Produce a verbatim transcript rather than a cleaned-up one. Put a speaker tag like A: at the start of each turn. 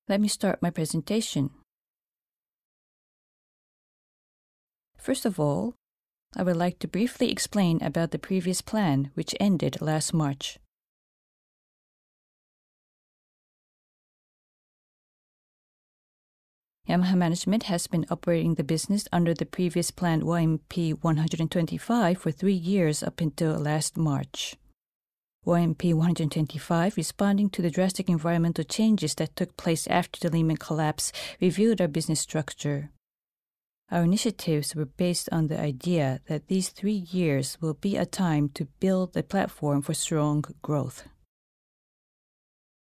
A: Let me start my presentation. First of all, I would like to briefly explain about the previous plan, which ended last March. Yamaha Management has been operating the business under the previous plan Y M P one twenty-five for three years up until last March. Y M P one twenty-five, responding to the drastic environmental changes that took place after the Lehman collapse, reviewed our business structure. Our initiatives were based on the idea that these three years will be a time to build a platform for strong growth.